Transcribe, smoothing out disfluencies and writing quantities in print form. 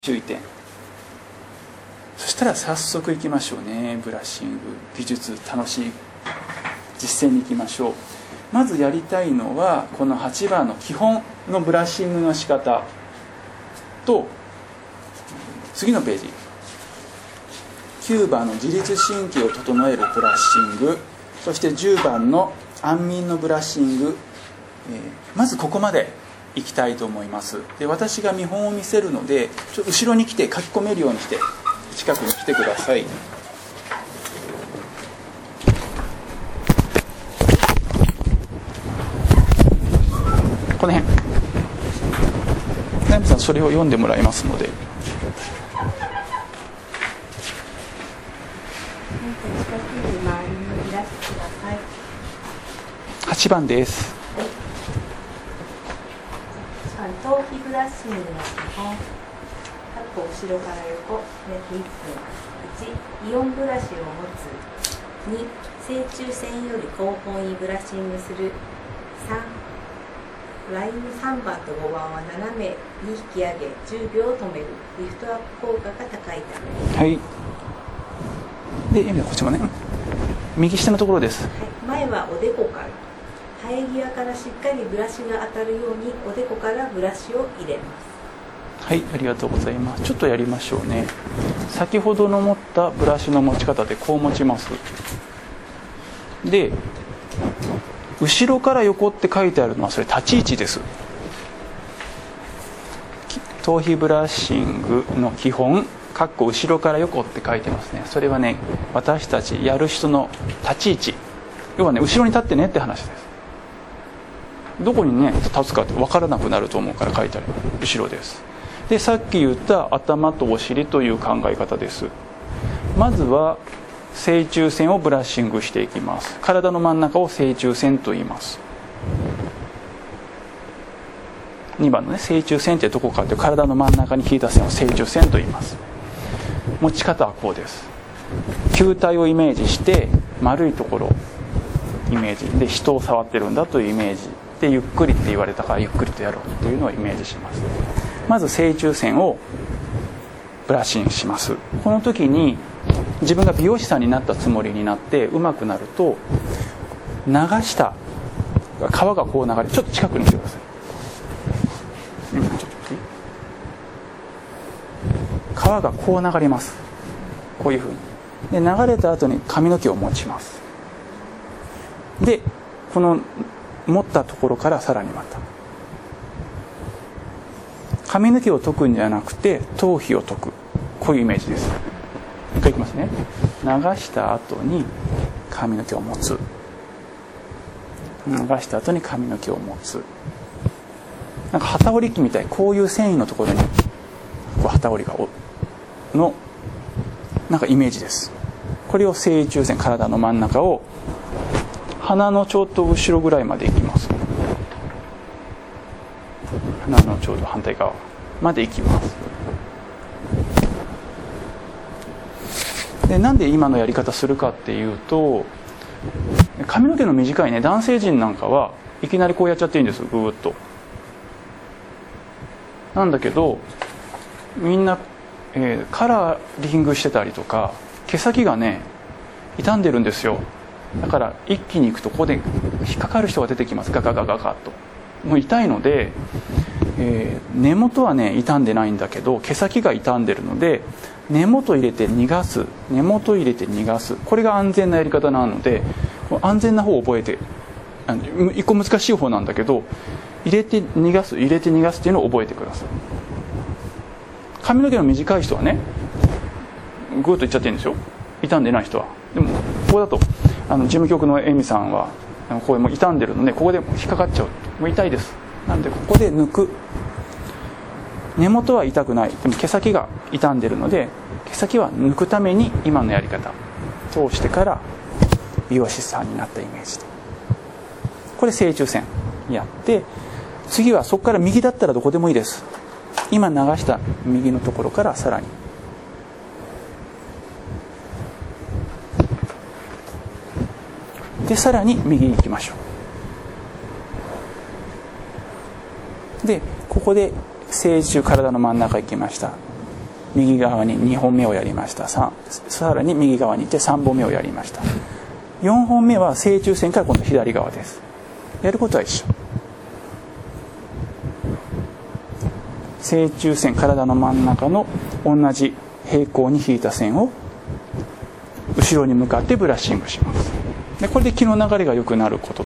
注意点。そしたら早速いきましょうね。ブラッシング技術、楽しい実践に行きましょう。まずやりたいのはこの8番の基本のブラッシングの仕方と、次のページ9番の自律神経を整えるブラッシング、そして10番の安眠のブラッシング、まずここまでいきたいと思います。で、私が見本を見せるので、後ろに来て書き込めるようにして近くに来てください。この辺、ナイムさんそれを読んでもらいますので。8番です。 頭皮ブラッシングの基本、後ろから横約1分。1、イオンブラシを持つ。2、正中線より後方にブラッシングする。3、ライン3番と5番は斜めに引き上げ10秒止める。リフトアップ効果が高いため。 はい。で、こっちもね、右下のところです。 はい、前はおでこから、生え際からしっかりブラシが当たるようにおでこからブラシを入れます。 はい、ありがとうございます。ちょっとやりましょうね。先ほどの持ったブラシの持ち方でこう持ちます。で、後ろから横って書いてあるのはそれ立ち位置です。頭皮ブラッシングの基本後ろから横って書いてますね。それはね、私たちやる人の立ち位置、要はね、後ろに立ってねって話です。どこにね立つかって分からなくなると思うから書いてある。後ろです。で、さっき言った頭とお尻という考え方です。まずは正中線をブラッシングしていきます。体の真ん中を正中線と言います。2番のね、正中線ってどこかっていう体の真ん中に引いた線を正中線と言います。持ち方はこうです。球体をイメージして丸いところイメージで、人を触ってるんだというイメージで、ゆっくりって言われたからゆっくりとやろうというのをイメージします。まず正中線をブラッシングします。この時に自分が美容師さんになったつもりになって上手くなると、流した川がこう流れ、ちょっと近くに来てください。川がこう流れます。こういうふうにで、流れた後に髪の毛を持ちます。で、この持ったところからさらにまた髪の毛を解くんじゃなくて頭皮を解く、こういうイメージです。一回いきますね。流した後に髪の毛を持つ、流した後に髪の毛を持つ。なんか機織り機みたい、こういう繊維のところにこう機織りがのなんかイメージです。これを正中線、体の真ん中を鼻のちょっと後ろぐらいまで行きます。鼻のちょうど反対側まで行きます。で、なんで今のやり方するかっていうと、髪の毛の短いね男性陣なんかはいきなりこうやっちゃっていいんです。ぐーっとなんだけど、みんな、カラーリングしてたりとか毛先がね傷んでるんですよ。だから一気にいくとここで引っかかる人が出てきます。ガガガガガッともう痛いので、根元はね傷んでないんだけど毛先が傷んでるので、根元入れて逃がす、根元入れて逃がす、これが安全なやり方なので、安全な方を覚えて、一個難しい方なんだけど、入れて逃がす、入れて逃がすっていうのを覚えてください。髪の毛の短い人はねグーッといっちゃってるんですよ、傷んでない人は。でもここだと事務局のエミさんはこれもう傷んでるので、ここで引っかかっちゃう、もう痛いです。なのでここで抜く。根元は痛くない、でも毛先が傷んでるので毛先は抜くために今のやり方通してから美容師さんになったイメージで、これ正中線やって、次はそこから右だったらどこでもいいです。今流した右のところからさらにで、さらに右に行きましょう。で、ここで正中、体の真ん中行きました。 右側に2本目をやりました。さらに右側に行って3本目をやりました。4本目は正中線から今度左側です。やることは一緒。正中線、体の真ん中の同じ平行に引いた線を後ろに向かってブラッシングします。でこれで気の流れが良くなること